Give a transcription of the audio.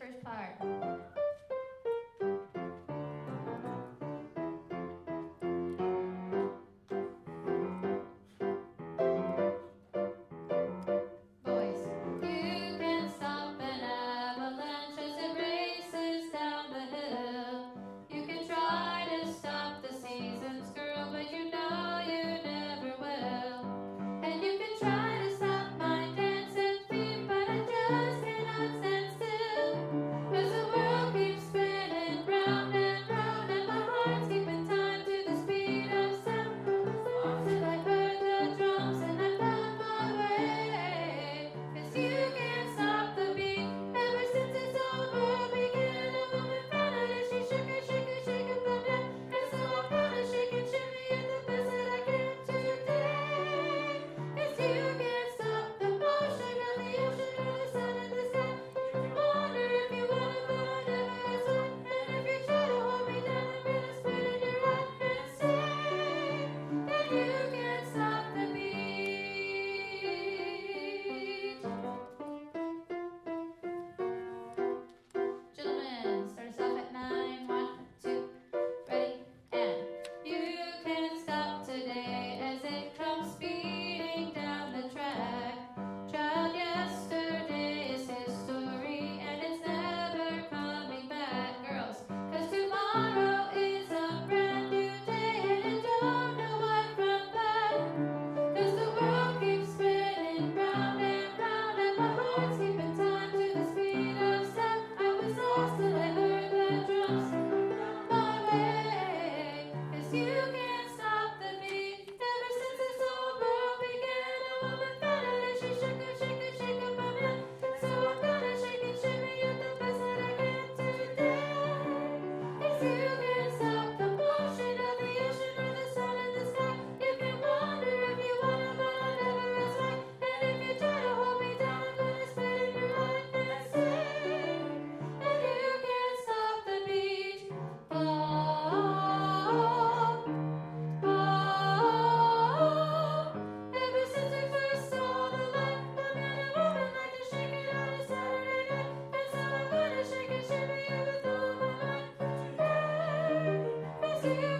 first part. Boys, you can stop an avalanche as it races down the hill. You can try to stop the seasons, girl, but you know you never will. And you can try to stop my dancing feet, but I just cannot stand still. 'Cause the world keeps spinning round and round, and my heart's keeping time to the speed of sound. Till I heard the drums and I found my way. 'Cause you can't stop the beat. Ever since this old world began, a woman found out and she shook it, shake it, shake it from down. And so I'm gonna shake and shimmy at the best that I can today. 'Cause you can't stop the motion of the ocean or the sun in the sky. You wonder if you wanna, but I never ask why. And if you try to hold me down, I'm gonna spit in your eye and say that you can't stop the beat. Gentlemen, start us off at 9. 1, 2, ready, and you can stop today as it comes speeding down the track. Child, yesterday is history and it's never coming back, girls. 'Cause tomorrow is a brand new day and you don't know what from bad. 'Cause the world keeps spinning round and round, and my heart's keeping time to the speed of sound. I was lost till I heard the drums my way. 'Cause you can't stop the beat. Ever since this old world began, a woman found out and she shook her, shake her, shake her from down. So I'm gonna shake and shimmy at the best that I can today. 'Cause you can't stop the motion of the ocean or the sun in the sky. You can wonder if you wanna, but I never ask why. And if you try to hold me down, I'm gonna spit in your eye and say that you can't stop the beat. Oh, oh, ever since we first saw the light, a man and woman like to shake it on a Saturday night. And so I'm gonna shake and shimmy with all of my might today. 'Cause you